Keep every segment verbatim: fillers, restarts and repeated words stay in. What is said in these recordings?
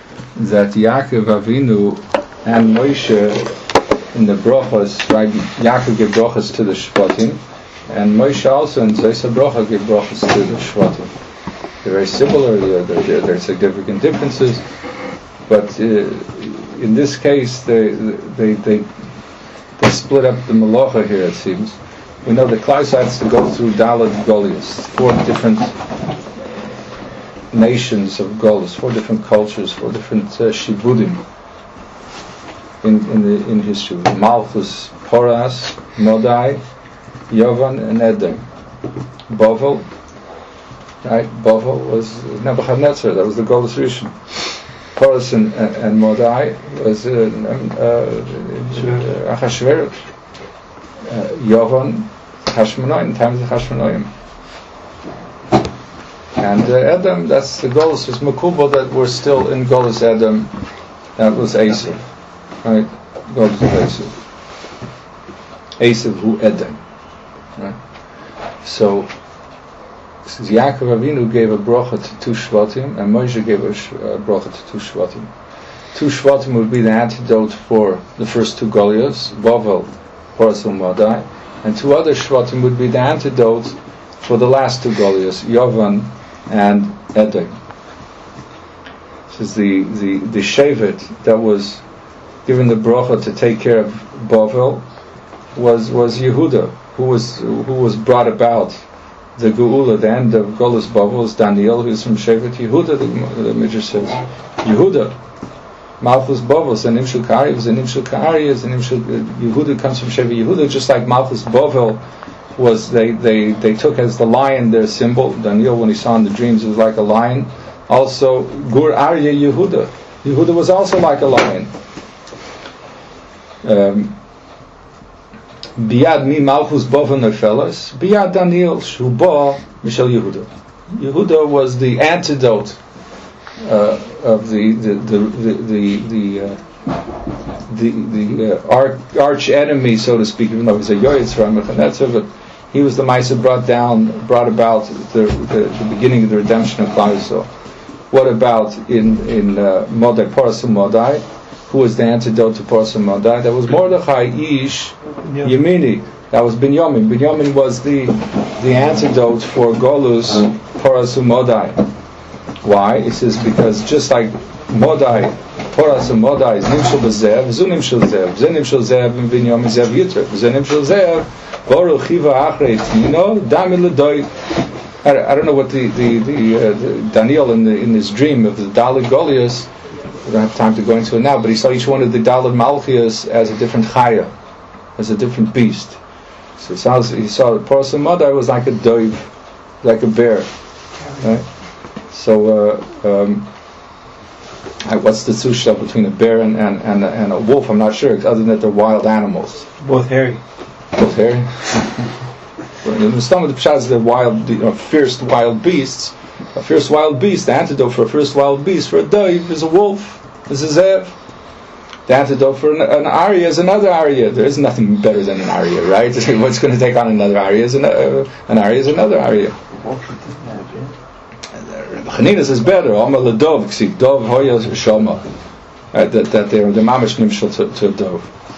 that Yaakov Avinu and Moshe in the brachos, right? Yaakov gave brachos to the Shvatim, and Moshe also in Zaysa Bracha gave brachos to the Shvatim. They're very similar. There are significant differences, but uh, in this case, they they they they split up the malacha here. It seems we know that Klal Yisrael has to go through Daled Golios, four different nations of Golos, four different cultures, four different uh, shibudim in in the in history. Malchus, Poras, Modai, Yovan, and Edom. Bovel, right? Bovel was Nebuchadnezzar. That was the Golos Rishon. Poras and, and, and Modai was uh, uh, Achashverosh. Uh, Yovan, Hashmonaim, times of Hashmonaim. And uh, Edom, that's the Golos, was Makubal that were still in Golos Edom. That was Esav, right? Golos of Esav. Esav who Edom, right? So, since Yaakov Avinu gave a bracha to two Shvatim, and Moshe gave a, sh- a bracha to two Shvatim. Two Shvatim would be the antidote for the first two Golios, Bovel, Poras and Modai, and two other Shvatim would be the antidote for the last two Golios, Yovan and Edom. This is the, the, the Shevet that was given the bracha to take care of Bovel was was Yehuda, who was who was brought about the Geula, the end of Golos Bovel was Daniel, who is from Shevet Yehuda, the, the Midrash says. Yehuda, Malchus Bovel, Zanim Shel Ka'ari, Zanim Shel Ka'ari, Zanim Shel Yehuda comes from Shevet Yehuda, just like Malchus Bovel was they, they, they took as the lion their symbol. Daniel, when he saw in the dreams, it was like a lion. Also, Gur Arya Yehuda. Yehuda was also like a lion. Um, Biad mi Malchus Bovel Nefelas, Biad Daniel Shuba Mishel Yehuda. Yehuda was the antidote uh, of the the the the the, the uh, the, the uh, arch, arch enemy, so to speak, even though he's a Yoyetz from Nebuchadnezzar, but he was the Maisa brought down, brought about the, the, the beginning of the redemption of Klal Yisrael. What about in in uh, Modai, Poras and Modai? Who was the antidote to Poras and Modai? That was Mordechai Ish Yemini. That was Binyamin. Binyamin was the the antidote for Golus, Poras and Modai. Why? It says because just like Modai, Poras and Modai is Nimshel Bezev, Zunim Shel Zev, Zenim Shel Zev, and Binyamin Zev Yitrek, Zenim Shel Zev, Boru Chiva Achrei Tino, Dami L'Doi. I don't know what the the, the, uh, the Daniel in the in his dream of the Daled Golios. We don't have time to go into it now, but he saw each one of the Daled Malchias as a different Chaya, as a different beast. So it sounds, he saw the Poras and Modai was like a dove, like a bear, right? So. Uh, um, What's the susha between a bear and, and, and, and a wolf? I'm not sure, other than that they're wild animals. Both hairy. Both hairy? In some of the pshat, they're wild, you know, fierce wild beasts. A fierce wild beast, the antidote for a fierce wild beast, for a dove, is a wolf, is a zev. The antidote for an, an arya is another arya. There is nothing better than an arya, right? What's going to take on another arya is an, uh, an arya is another arya. Chanina says better. Amar ledov ksiv dov hoya shoma. That that they're the mamish nimshal to, to dov.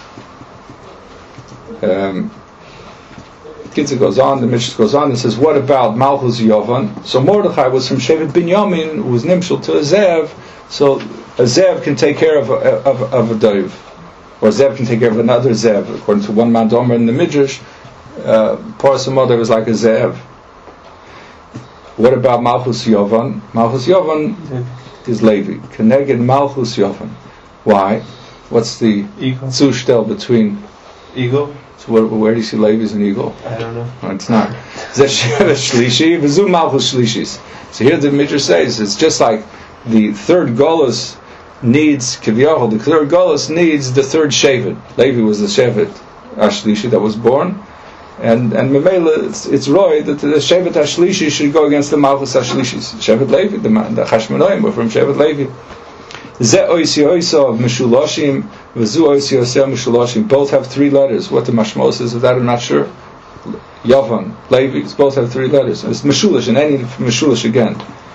Um, Kitzur goes on. The Mishnah goes on and says, what about Malchus Yovan? So Mordechai was from Shevet Binyamin, who was nimshal to a zev. So a zev can take care of a, of, of a dov, or a zev can take care of another zev. According to one man Domer in the Midrash, uh, Poras and Modai was like a zev. What about Malchus Yovan? Malchus Yovan is Levi. Keneged Malchus Yovan. Why? What's the zushtel between eagle? So where, where do you see Levi as an eagle? I don't know. No, it's not. Shlishi, v'zu Malchus Shlishis. So here the Midrash says it's just like the third Golus needs Kivyochel. The third Golus needs the third Shevet. Levi was the Shevet Ashlishi that was born. And and Memela, it's, it's Roy that the Shevet Hashlishi should go against the Malchus Hashlishis. Shevet Levi, the, the Chashmonaim were from Shevet Levi. Ze oisi oisa of Meshuloshim, v'zu oisi oisa of Meshuloshim. Both have three letters. What the mashmos is of that, I'm not sure. Yavan, Levi, both have three letters. It's Meshulish, and any Meshulish again.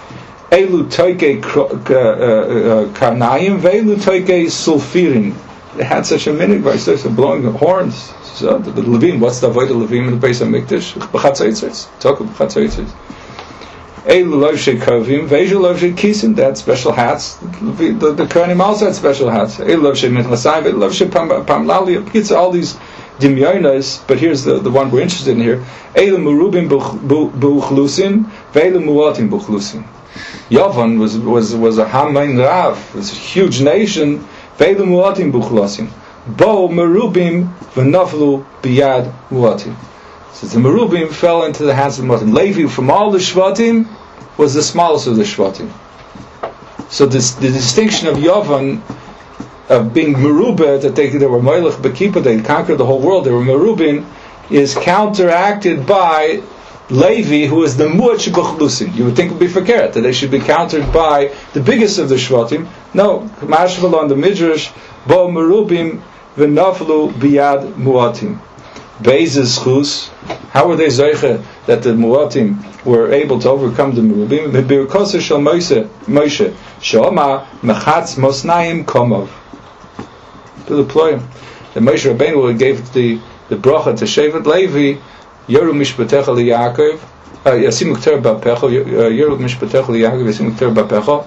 Elu toike karnayim, ve'elu toike sulfirin. They had such a minute by such a blowing of horns. So the, the Levim, what's the avoid of Levim in the base of Mikdash? B'chatzotzes. Talk of b'chatzotzes. Elu lovshe kovim, ve'elu lovshe kisim. They had special hats. The the, the Kohanim also had special hats. Elu lovshe mitlasayim, ve'elu lovshe pamlali. It's all these dimyonas, but here's the, the one we're interested in here. Elu murubim buchlusin, ve'elu muatim buchlusin. Yavan was was was a Hamain Rav. It was a huge nation. Ve'elu muatim buchlusin. Bo merubim v'naflu biyad muatim. So the merubim fell into the hands of muatim. Levi from all the shvatim was the smallest of the shvatim. So this, the distinction of Yavan of being merubah, that they, they were moilech bekipa, they conquered the whole world, they were merubim, is counteracted by Levi, who is the muat shebuchlusin. You would think it would be fakert, that they should be countered by the biggest of the shvatim. No, mashval on the midrash, bo merubim v'naflu biyad muatim. Beizes chus. How were they zeiche that the muatim were able to overcome the merubim? B'birkosa shel Moshe, Moshe, she'oma mechatz mosnayim komov. To deploy him. The Moshe Rabbeinu gave the the bracha to Shevet Levi, Yeru mishpatecha liYaakov, Yasim ukter ba'pecho, Yeru mishpatecha liYaakov, Yasim ukter ba'pecho,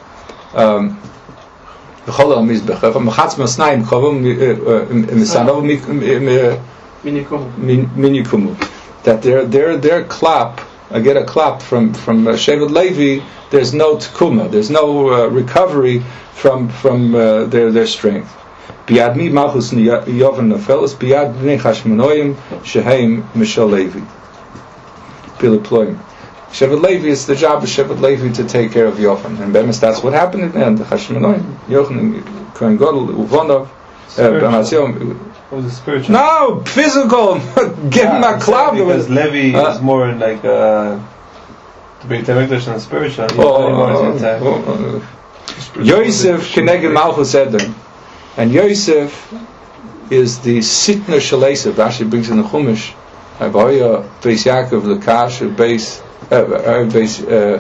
v'chol ha'mizbechecha, Mechatz masnayim kovom misanov minikumu. That their their their clap, I get a clap from from Shevet Levi. There's no tkuma, there's no uh, recovery from from uh, their their strength. Biad mi malchus Yovan nefeles, biad bnei Chashmonoim sheheim Mishal Levi. Piliploim. Shevet Levi, it's the job of Shevet Levi to take care of Yovan, and bemis that's what happened in the end. Chashmonoim, Yochanan, Kohen Gadol, Uvonov, B'Matziyom. Was it spiritual? No, physical. Give him a club. Because Levi uh, is more like uh, to be Tamikdash than spiritual. Oh, Yosef Keneged Malchus Edom. And Yosef is the Sitna Shalesev. Rashi brings in the Chumash. Avoya Beis Yaakov Lekash Beis Beis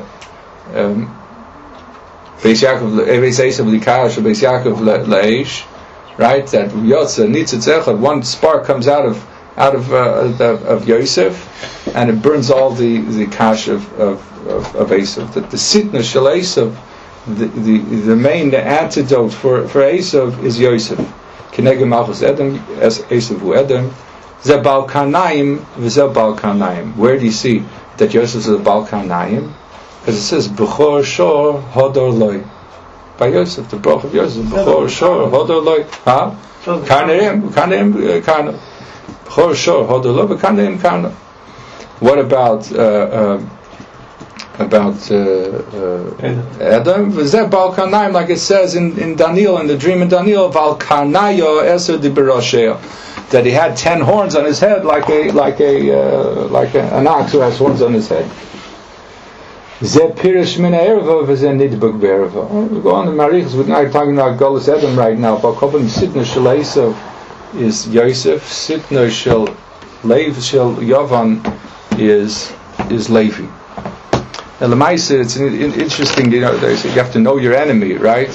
Beis Yaakov Beis Esav Lekash Beis Yaakov Leish. Right, that Yotze Nitzitz Echad, one spark comes out of out of uh, of, of Yosef, and it burns all the, the kash of of of, of Esav. That the Sitna Shel Esav, the, the the main the antidote for for Esav is Yosef. Keneged Malchus Edom, Esav hu Edom, Ze Bal Karnayim, v'Ze Bal Karnayim. Where do you see that Yosef is a Bal Karnayim? Because it says B'chor Shor Hodor Loi. By Yosef, the bracha of Yosef, B'chor Shor Hodor Loi. Huh? Karnaim, Karnaim, Karna. B'chor Shor Hodor Loi, Karnaim, Karna. What about uh, uh, about uh, uh, Adam? V'zeh Bal Karnaim, like it says in, in Daniel, in the dream in Daniel, Val Karnayo Eser Di Berosheo, that he had ten horns on his head, like a like a uh, like a, an ox who has horns on his head. Zeh Pirish Min Erva v'zeh Nidbuk Be'erva. We go on the Marichas. We're not talking about Golus Edom right now. But Kovim Sitna Shel Esav is Yosef. Sitna Shel Lev Shel Yovan is is Levi. Now the Lemaisa, it's interesting. You know, they say you have to know your enemy, right?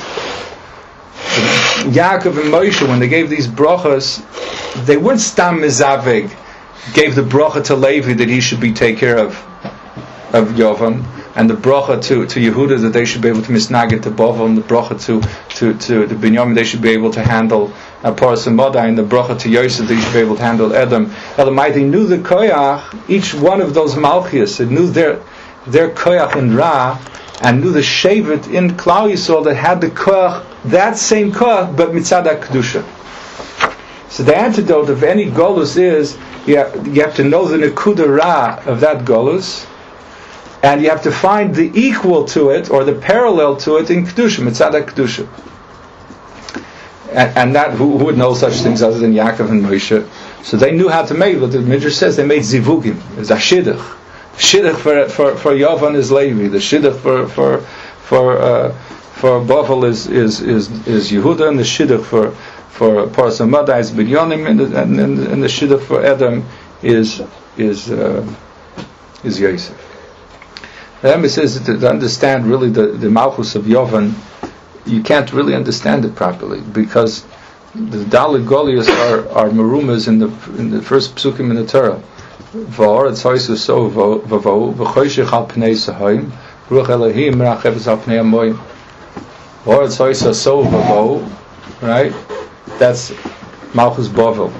Yaakov and Moshe, when they gave these brachas, they weren't stam mizaveg, gave the bracha to Levi that he should be take care of of Yovan, and the bracha to, to Yehuda that they should be able to misnagit to Bovel, and the bracha to to to the Binyamin they should be able to handle uh, Paras and Madai, and the bracha to Yosef they should be able to handle Edom. Elamai, they knew the koyach, each one of those malchias, they knew their their koyach in Ra, and knew the shevet in Klal Yisrael that had the koyach, that same koyach, but mitzad kedusha. So the antidote of any golus is you have, you have to know the nekuda Ra of that golus, and you have to find the equal to it or the parallel to it in kedusha, mitzad kedusha. And, and that who, who would know such things other than Yaakov and Moshe? So they knew how to make. What the Midrash says, they made zivugim. It's a shidduch. Shidduch for for for Yovan is Levi. The shidduch for for for uh, for Bovel is is is is Yehuda, and the shidduch for for Paras Madai is Binyamin, and and and, and the shidduch for Edom is is uh, is Yosef. The Rebbe says that to understand really the, the Malchus of Yovan, you can't really understand it properly, because the Dalit Goliaths are, are marumas in the in the first psukim in the Torah. V'oretz hoisu so v'vo v'choshech al pnei sahoim ruach Elohim merachevas al pnei amoyim. V'oretz hoisu so v'vo, right? That's Malchus Bovel.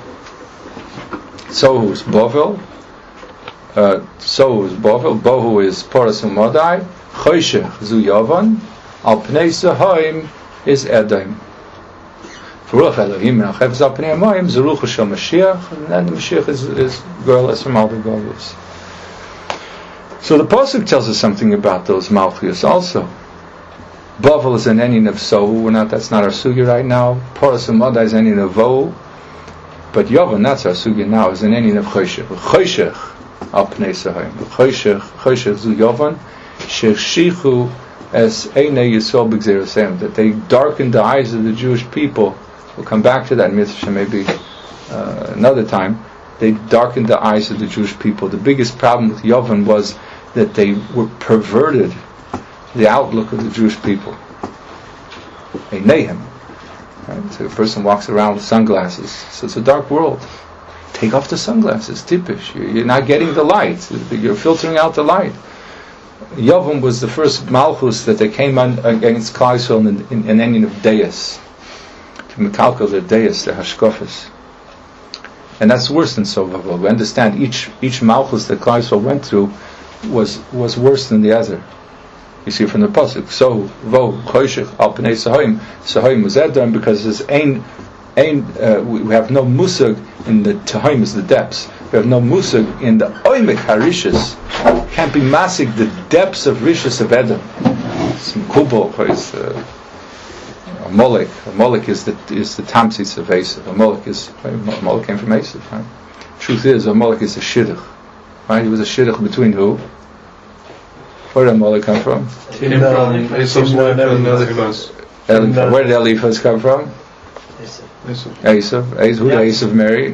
So is Bovel. Uh, so is Bovel. Bohu is Poras U'Modai. Choshech zu Yovan. Al pnei sahoim is Edom. Ruach Elohim merachevas al pnei amoyim zeruch shel Mashiach, and then the Mashiach is, is Gorlas from all the Gorlas. So the Pasuk tells us something about those Malchus also. Bovel is an ending of Sohu. We're not. That's not our sugi right now. Poras U'Modai is an ending of Vo. But Yovan, that's our sugi now, is an ending of Choshech. Choshech al pnei sahoim. Choshech, Choshech zu Yovan, shechshichu es einei Yisrael b'gzeiroseim. That they darkened the eyes of the Jewish people. We'll come back to that mitzvah maybe uh, another time. They darkened the eyes of the Jewish people. The biggest problem with Yovan was that they were perverted the outlook of the Jewish people. Eineihem. Right? So a person walks around with sunglasses. So it's a dark world. Take off the sunglasses. Tipish. You're not getting the light. You're filtering out the light. Yovan was the first Malchus that they came on against Klal Yisrael in, in, in an ending of Deis. To Mekalkel the Deis, the Hashkofis. And that's worse than Sovavol. We understand each each Malchus that Klal Yisrael went through was was worse than the other. You see from the pasuk. So vo choshech al pnei sahoim. Sahoim was Edom because there's ein ein. Uh, we, we have no musag in the tahoim is the depths. We have no musag in the oimek harishas. Can't be masig the depths of rishas of Edom. Some kubal is a molek. A molek is the is the tamsis of Esav. A molek is a molek came from Esav. Right? Truth is, a molek is a shidduch. Right? He was a shidduch between who? Where did Amalek come from? Where did Eliphaz come from? Esav. Esav. Who did Esav marry?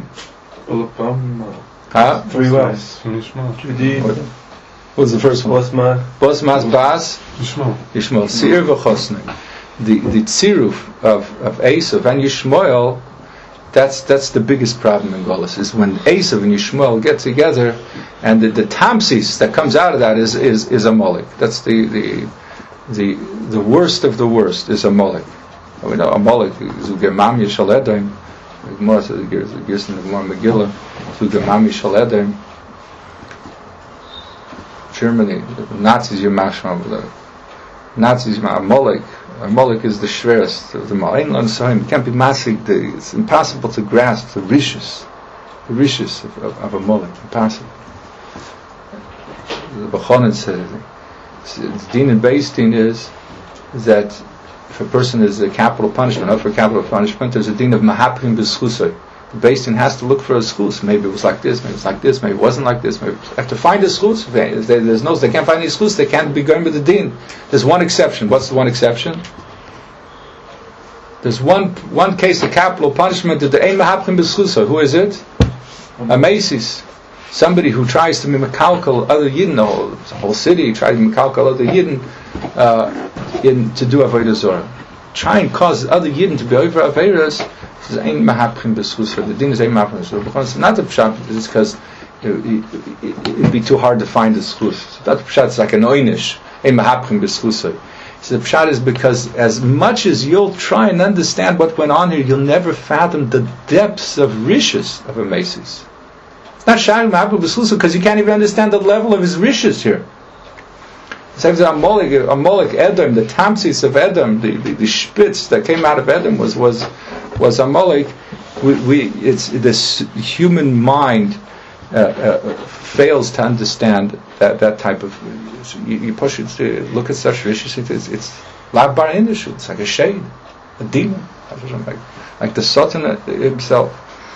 Huh? Three wives. What was the first one? Bosma. Bosmas Bas? Yishmael. Yishmael. Seir v'chosnei. The the tziruf of, of Esav and Yishmael, that's that's the biggest problem in Golas, is when Esav and Yishmael get together, and the, the tamsis that comes out of that is is, is Amalek. That's the, the the the worst of the worst is Amalek. We know Amalek is Ugemam Yishal Edom. The Gemara says the Gerson of the Gemara Megillah is Ugemam Yishal Edom. Germany, the Nazis Yemashma, the Nazis Amalek. Amalek is the shverest of them all. It can't be massive. It's impossible to grasp the rishis, the rishis of, of, of Amalek. Impossible. The Bachonin says the din and base din is that if a person is a capital punishment, not for capital punishment, there's a din of mahaprim b'schusay. The base din has to look for a schus. Maybe it was like this. Maybe it was like this. Maybe it wasn't like this. Maybe they have to find a schus. There's no. They can't find any schus. They can't be going with the din. There's one exception. What's the one exception? There's one one case of capital punishment that the ein mahaprim b'schusay. Who is it? A maces. Somebody who tries to be mekalkel other yidden, the whole, the whole city tries to be mekalkel other yidden uh, in to do avodah zorah. Try and cause other yidden to be over aveiras. The din is ein mahaprim b'schusay. It's not the pshat. It's because it would be too hard to find the schus. So that pshat is like an oinish ein mahaprim b'schusay. So the pshat is because as much as you'll try and understand what went on here, you'll never fathom the depths of rishis of a maces. Not Shai Mahaprim b'schusay because you can't even understand the level of his rishis here. It's Amalek, Amalek Edom, the tamsis of Edom, the, the, the spitz that came out of Edom was was was Amalek. We, we it's this human mind uh, uh, fails to understand that, that type of. You, you push it to look at such rishis. It's it's lav bar indishu. It's like a shade, a demon, like, like the Satan himself.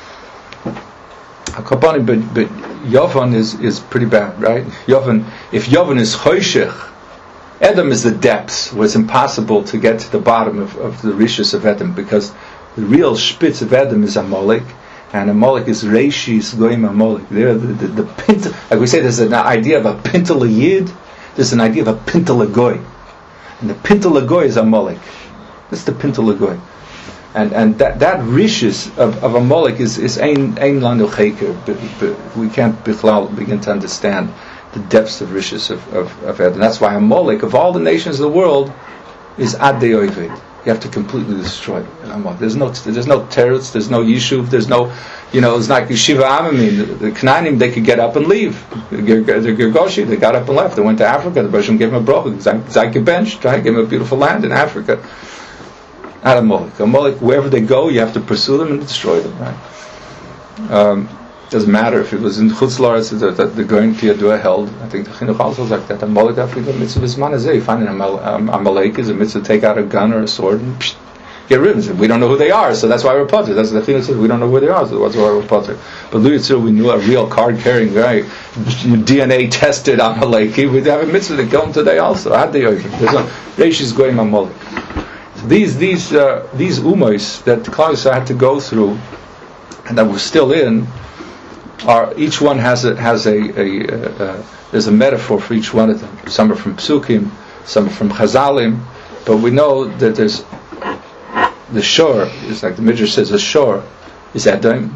But but Yovan is, is pretty bad, right? Yovan, if Yovan is choshech, Edom is the depths where it's impossible to get to the bottom of, of the rishis of Edom, because the real spitz of Edom is Amalek, and Amalek is Reishis Goyim Amalek. There, the, the, the pint, like we say, there's an idea of a pintal yid, there's an idea of a Pinta Lagoy. And the Pinta Lagoy is Amalek. That's the Pinta Lagoy. And and that that rishis of, of Amalek is is ein ein lanu cheker. We can't begin to understand the depths of rishis of of, of Ed. And that's why Amalek, of all the nations of the world, is ad de'oived. You have to completely destroy Amalek. There's no there's no teretz, there's no yishuv, there's no, you know, it's like Shiva Amamim. The, the Canaanim, they could get up and leave. The Girgoshi, they got up and left. They went to Africa. The Bershom gave them a bracha. Zayke bench, right? Gave them a beautiful land in Africa. Not Amalek. Amalek, wherever they go, you have to pursue them and destroy them, right? Um, doesn't matter if it was in Chutz La'aretz that the, the Goyen Kiyadua held. I think the Chinuch also is like that. Amalek, after the mitzvah is manazeh. You find an Amal, um, Amalek is a mitzvah to take out a gun or a sword and psh, get rid of it. We don't know who they are, so that's why we're potter. That's the Chinuch says. We don't know who they are, so that's why we're potter. But Lu Yitzur, we knew a real card-carrying guy, D N A tested Amaleki. We'd have a mitzvah to kill him today also. Had they over? There's no Reishis Goyim Amalek. These these uh, these umos that Klal Yisrael had to go through, and that we're still in, are each one has a has a, a, a, a there's a metaphor for each one of them. Some are from Psukim, some are from Chazalim, but we know that there's the shor is like the Midrash says. The shor is Edom.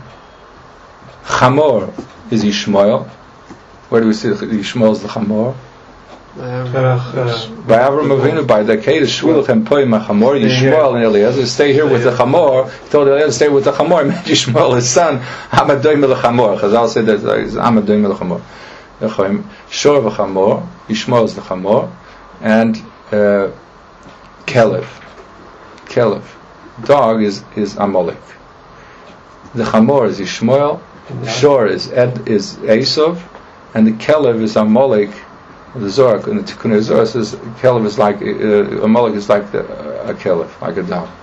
Chamor is Yishmael. Where do we see the Yishmael is the Chamor? By Avram Avinu, by the Kedah Shmuel Poim Chamor, Yishmael and Eliezer stay here with the Chamor. He told Eliezer to stay with the Chamor. He made Yishmael his son. Hamadoim el Chamor. Chazal said that is Hamadoim el Chamor. Shor of Chamor, Yishmael is the Chamor, and uh, Kelev. Kelev, dog is is Amalek. The Chamor is Yishmael. The Shor is Ed is Esav, and the Kelev is Amalek. The Zohar, and the Tikkun Zohar says Kelev is like uh, Amalek is like the, uh, a Kelev, like a dog.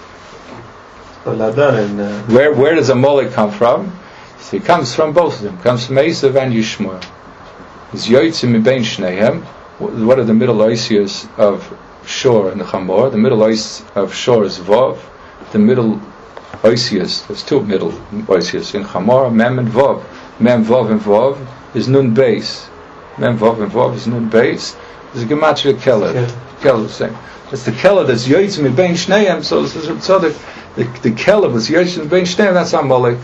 Where where does Amalek come from? So he comes from both of them. Comes from Esav and Yishmael. It's Yotzim Mibein Shneihem. What are the middle oisias of Shor and the Chamor? The middle ois of Shor is Vav. The middle oisias, there's two middle oisias in Chamor, Mem and Vav. Mem, Vav, and Vav is Nun Beis. Mem Vav and Vav is Nun Beis. There's a Gematria Kelev. Kelev is the same. It's the Kelev that's Yotzim Mibein Shneihem. So, so, so the the, the Kelev was Yotzim Mibein Shneihem. That's Amalek.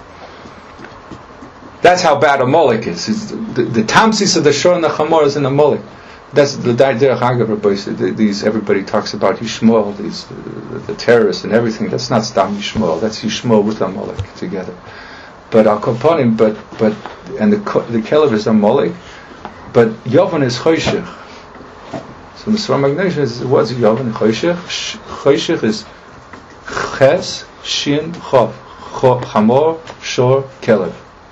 That's how bad Amalek is. It's the, the, the Tamsis of the Shor and the Chamor is in Amalek. That's the Derech Hagav. These everybody talks about Yishmael, these the, the terrorists and everything. That's not Stam Yishmael. That's Yishmael with Amalek together. But Al Kaponim, but but and the the Kelev is Amalek. But Yovan is Choshech. So the Svar Magnesh is what's Yovan Choshech? Choshech is Ches, Shin, Chov, Chamor, Shor, Kelev.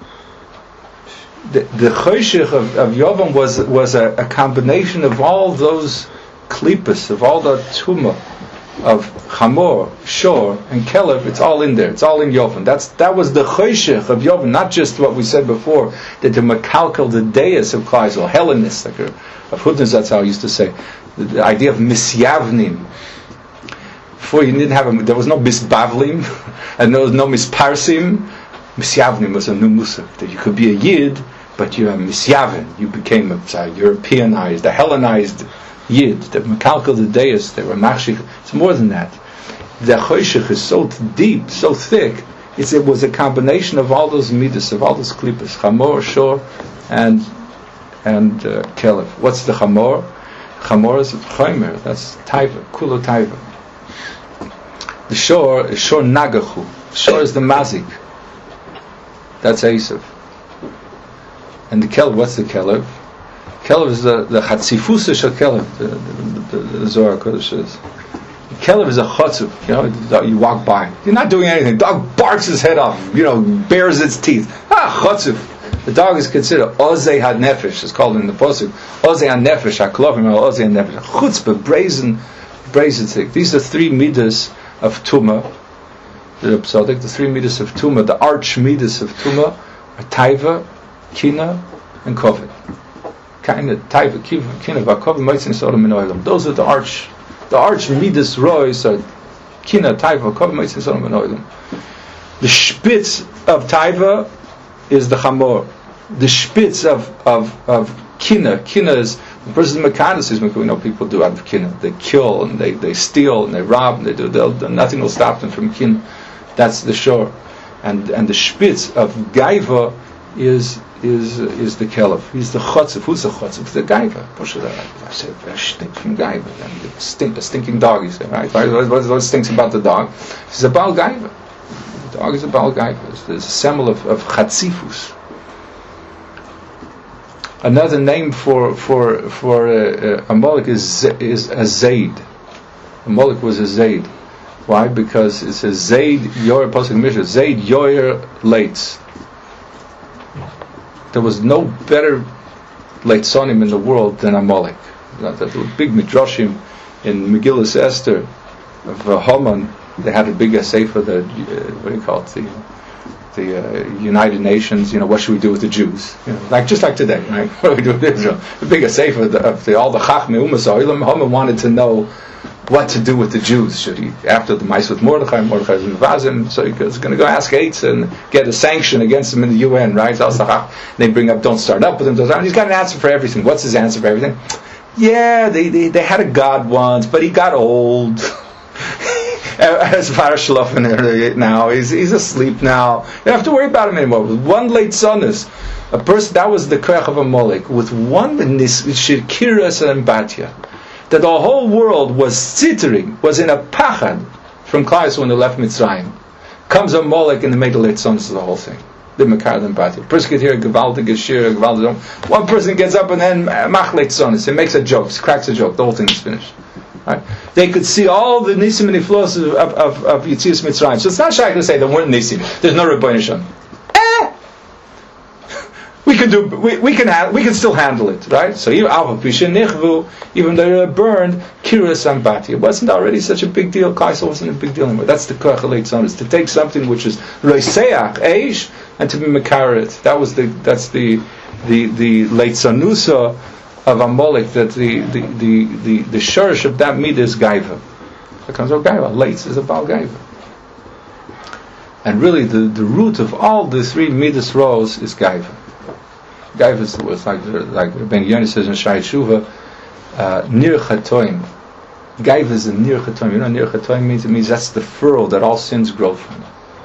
The the Choshech of, of Yovan was was a, a combination of all those klipas, of all the tumah of Chamor, Shor, and Kelev. It's all in there. It's all in Yovan. That's that was the Choshech of Yovan, not just what we said before that the Makalkel, the deus of Klal Yisrael, Hellenist, like of Hudnus. That's how I used to say the, the idea of misyavnim. Before you didn't have a, there was no misbavlim and there was no misparsim. Misyavnim was a new musaf that you could be a yid, but you're a misyavin. You became a sorry, Europeanized, a Hellenized Yid, the Mekalkel, the Deus, they were Machshich. It's more than that. The Choshech is so deep, so thick. It's, it was a combination of all those midas, of all those klipas, Chamor, Shor, and and uh, Kelev. What's the Chamor? Chamor is Chomer. That's Taiva, Kulo Taiva. The Shor is Shor Nagachu. Shor is the Mazik. That's Esav. And the Kelev, what's the Kelev? Kelev is the the Chatzifusa Shel Kelev. The, the, the, the Zohar Kodesh says. Kelev is a chatzuf. You know, you walk by. You're not doing anything. Dog barks his head off. You know, bares its teeth. Ah, chatzuf. The dog is considered Ozei had nefesh. It's called in the pasuk Ozei had nefesh. Haklovim or Ozei had nefesh. Chutzpah, brazen, brazen thing. These are three midas of tuma. The psadik, the three midas of tuma, the arch midas of tuma, are taiva, kina, and kovet. Kind taiva, kina, vakovet, meitzin, sodom, and oilam. Those are the arch, the arch midas rois are kina, taiva, vakovet, meitzin, sodom, and oilam. The spitz of taiva is the chamor. The spitz of of of kina, kina is Versus Mekanis is, we know people do out of kin. They kill and they, they steal and they rob and they do. They'll, nothing will stop them from kin. That's the shore, and and the spitz of gaiva is is is the kelev. He's the chotzev. Who's the chotzev? The gaiva. I said, I stink from gaiva. And stink, a stinking dog. You say, right? What, what, what stinks about the dog? He's a bal gaiva. The dog is a bal gaiva. It's the symbol of of chatzifus. Another name for for for uh, uh, Amalek is is a zayd. Amalek was a zayd. Why? Because it says zayd yoyer pasuk mishnah zayd yoyer leitz. There was no better leitzonim in the world than Amalek. The big midrashim in Megillas Esther of uh, Haman. They had a big essay for the uh, what do you call it? The the uh, United Nations, you know, what should we do with the Jews? You know, like just like today, right? What do we do with Israel? The big essay for the, of the, all the Chachmei Umas Ha'olam. Haman wanted to know what to do with the Jews. Should he, after the mice with Mordechai, Mordechai is Mevazim, so he's going to go ask Eitz and get a sanction against him in the U N, right? They bring up, don't start up with him. He's got an answer for everything. What's his answer for everything? Yeah, they they, they had a god once, but he got old. As Parashalofen now, he's he's asleep now. You don't have to worry about him anymore. With one late sonus, a person that was the koach of Amalek, with one shirkiras and batya, that the whole world was sittering, was in a pachad from Klai when they left Mitzrayim. Comes Amalek and they made the late sonus of the whole thing. The Makar and batya. Person could hear Gevaldig Geshir, Gevaldig. One person gets up and then mach late sonus. He makes a joke, cracks a joke. The whole thing is finished. Right. They could see all the nisim and iflos of of, of Yetzias Mitzrayim. So it's not shy to say there weren't nisim. There's no Rebbeinu Shem. Eh, we can do. We, we can ha- we can still handle it, right? So even Alva Pisha Nichvu, even though they were burned, Kiras Ambati. It wasn't already such a big deal. Kaisel wasn't a big deal anymore. That's the koach late son, is to take something which is Reiseach Eish and to be Mekaret. That was the that's the the the late sanusa of Amalek, that the the the the, the shurish of that midah is gaiva. It comes out gaiva. Leitz is about gaiva. And really, the, the root of all the three midas rows is gaiva. Gaiva is was like like Ben Yonah says in Shai Tshuva, uh, nir chatoim. Gaiva is a nir chatoim. You know, nir chatoim means it means that's the furrow that all sins grow from.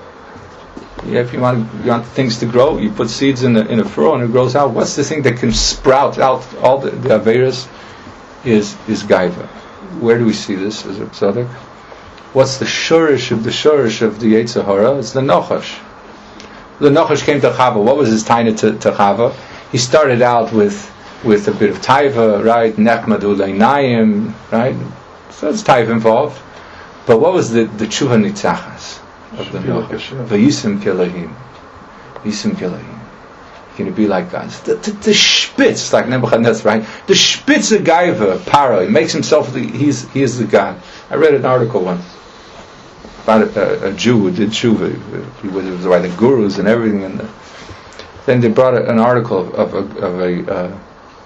Yeah, if you want you want things to grow, you put seeds in a, in a furrow and it grows out. What's the thing that can sprout out all the, the averas? Is is gaiva. Where do we see this as a tzaddik? What's the shurish of the shurish of the Yetzer Hara? It's the Nochash. The Nochash came to Chava. What was his taina to, to Chava? He started out with with a bit of taiva, right? Nechmad uleynayim, right? So there's taiva involved. But what was the the tshuva nitzachas of the Nochash? V'yisim kilahim. Yisim kilahim. You're going to be like God. The, the, the spitz, like Nebuchadnezzar, right? The spitz of Gaiva, Paro, he makes himself, the, he's, he is the God. I read an article once about a, a, a Jew who did tshuva. He was, it was by the gurus and everything. And the, then they brought a, an article of, of, of a, uh,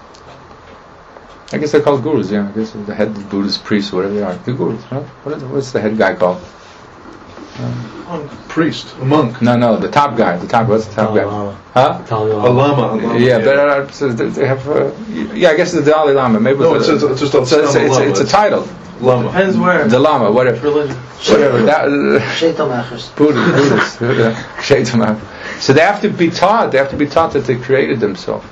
I guess they're called gurus, yeah. I guess the head Buddhist priests, whatever they are. The gurus, right? What is, what's the head guy called? Um, priest, a monk. No, no, the top guy. The top. What's the top Dalai guy? Lama. Huh? A lama. A lama yeah, but uh, so they have. Uh, yeah, I guess the Dalai Lama. Maybe no, it's, it's, a, it's just a, it's, a, it's, a, it's, a, it's a title. Lama. Depends where. The Lama, whatever. Religion. Whatever. That, uh, Buddhist. Buddhist. So they have to be taught. They have to be taught that they created themselves.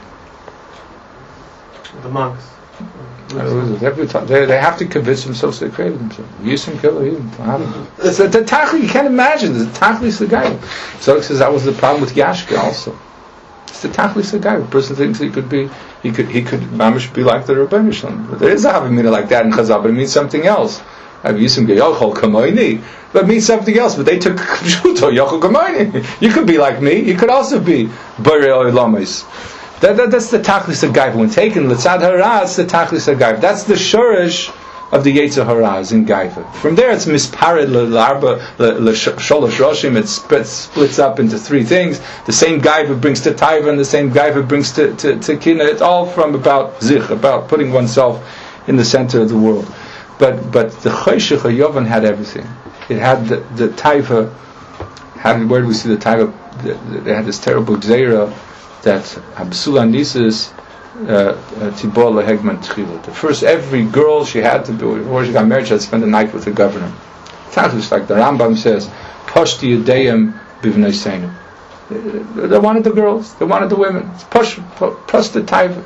The monks. They have, to talk, they, they have to convince themselves they created themselves. Yisum Killer, it's the, the tachli. You can't imagine. The tachlis the guy. So it says that was the problem with Yashka also. It's the tachlis the guy. The person thinks he could be, he could, he could, mamish be like the Rebbeinu Shalom. There is a havamina like that in Chazal, but it means something else. Yisum Geyochol Kamoini, but it means something else. But they took Pshuto Yochol Kamoini. You could be like me. You could also be Borei Olamis. That, that, that's the tachlis of when taken l'tzad hara, it's the tachlis of gaiva. That's the shurish of the Yetzer Hara in gaiva. From there, it's mispared l'arba l'sholosh roshim. It splits, splits up into three things. The same gaiva brings to taiva, and the same gaiva brings to to, to kina. It's all from about zich, about putting oneself in the center of the world. But but the choshech Yovan had everything. It had the the taiva. Had where do we see the taiva? They had this terrible gzeira that Absula Nisus Tibor lehegman tchila. The first, every girl she had to do, before she got married, she had to spend the night with the governor. It's like the Rambam says, Pashti Yudayim bivnei seinu. They wanted the girls, they wanted the women. Push, plus the taiva.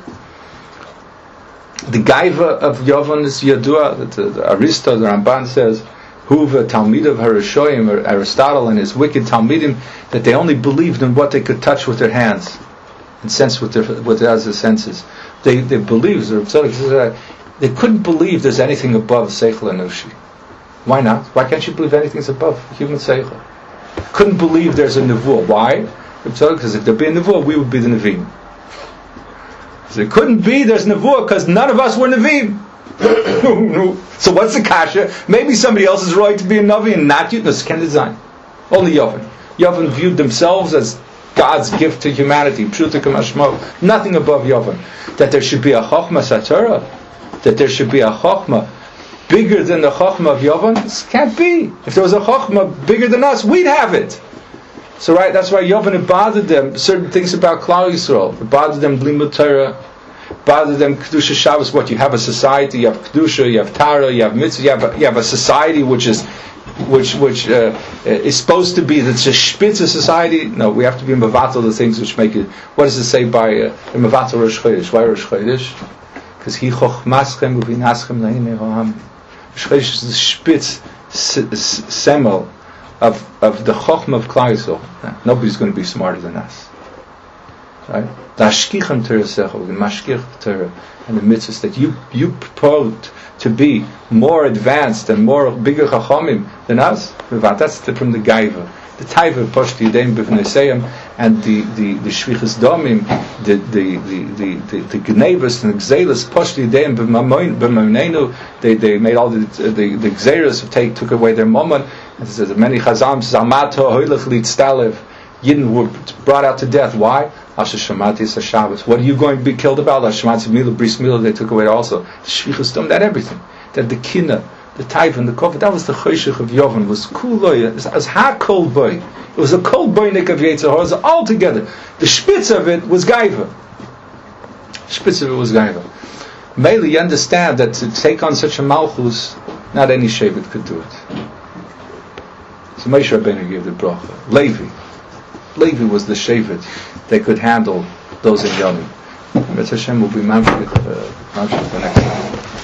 The gaiva of Yovan is Yadua, the, the, the Aristo, the Ramban says, Huva Talmid of Harashoyim, or Aristotle and his wicked Talmidim, that they only believed in what they could touch with their hands and sense with their with their other senses. They they believed, they couldn't believe there's anything above Seichel Anushi. Why not? Why can't you believe anything's above human Seichel? Couldn't believe there's a Nevuah. Why? Because if there'd be a Nevuah, we would be the Nevi'im. So it couldn't be there's Nevuah because none of us were Nevi'im. So what's the kasha? Maybe somebody else is right to be a Navi and not you. No, it's Ken design. Only Yovan. Yovan viewed themselves as God's gift to humanity. Pshuta k'mashmo. Nothing above Yovan. That there should be a Chochma Satorah. That there should be a Chochma bigger than the Chochma of Yovan. This can't be. If there was a Chochma bigger than us, we'd have it. So right, that's why Yovan, it bothered them. Certain things about Klal Yisrael. It bothered them Blimut Torah. Bothered them Kedusha Shabbos. What, you have a society, you have Kedusha, you have Tara, you have Mitzvah, you have a, you have a society which is which which uh, is supposed to be that's a spitzer society. No, we have to be mevatel the things which make it. What does it say by mevatel uh, Rosh Chodesh? Why Rosh Chodesh? Because he chochmaschem uvinaschem lehine ho'am. Rosh Chodesh is the spitz semel of of the chochma of Klal Yisrael. Nobody's going to be smarter than us, right? The ashkichem Torah sechel, the mashkich Torah, and the mitzvahs that you you purport to be more advanced and more bigger chachamim than us. That's the, from the gaiva, the taiva poshti yudayim b'vneseim, and the the the shvichas domim, the the the the the, the gnevus and the gzelas poshti yudayim b'mamonenu. They they made all the the the gzeras of take took away their mammon. And says many chazam says amato hoylech litztalev. Yidden were brought out to death. Why? Asher Shamati is a Shabbos. What are you going to be killed about? Ashmat Mila, Bris Mila, they took away also. The Shvichas Dom, that everything. That the Kina, the Taiva, and the Kofet, that was the Choshech of Yovan, was Kuloy, it was Ha Kol Boy. It was a Kol Boynik of Yetzirah, it was all together. The Spitz of it was Gaiva. Spitz of it was Gaiva. Mainly, you understand that to take on such a Malchus, not any Shevet could do it. So Moshe Rabbeinu gave the bracha. Levi. Levi was the Shevet that could handle those in Yomim. Mitzvah Hashem will be mamshich uh, the next time.